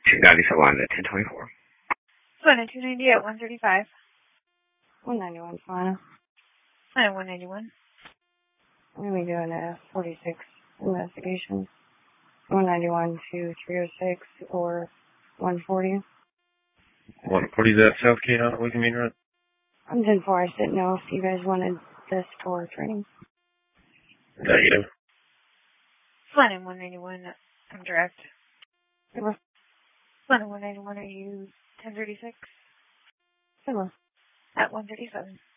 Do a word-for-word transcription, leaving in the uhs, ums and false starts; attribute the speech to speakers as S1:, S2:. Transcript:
S1: two ninety-seven at ten twenty-four.
S2: Savannah two ninety at one thirty-five.
S3: one ninety-one, Savannah.
S2: And one ninety-one.
S3: I'm going to be doing a forty-six investigation. one ninety-one to three oh six or one forty.
S4: one forty is that South Kate on Wigan Main Road?
S3: I'm ten four. I just didn't know if you guys wanted this for training.
S4: Negative.
S2: Savannah one ninety-one. I'm direct.
S3: Silver.
S2: Savannah one ninety-one, are you ten thirty-six?
S3: Silver.
S2: At one thirty-seven.